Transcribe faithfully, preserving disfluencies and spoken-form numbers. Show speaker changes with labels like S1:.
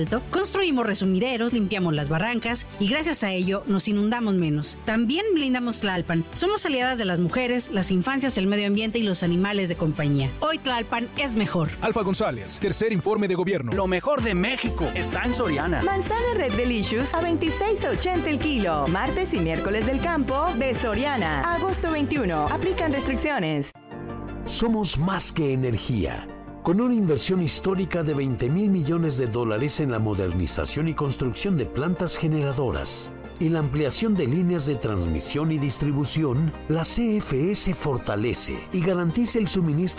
S1: construimos resumideros, limpiamos las barrancas y gracias a ello nos inundamos menos. También blindamos Tlalpan. Somos aliadas de las mujeres, las infancias, el medio ambiente y los animales de compañía. Hoy Tlalpan es mejor.
S2: Alfa González, tercer informe de gobierno.
S3: Lo mejor de México está en Soriana.
S4: Manzana Red Delicious a veintiséis ochenta el kilo. Martes y miércoles del campo de Soriana. Agosto veintiuno. Aplican restricciones.
S5: Somos más que energía. Con una inversión histórica de veinte mil millones de dólares en la modernización y construcción de plantas generadoras y la ampliación de líneas de transmisión y distribución, la C F E se fortalece y garantiza el suministro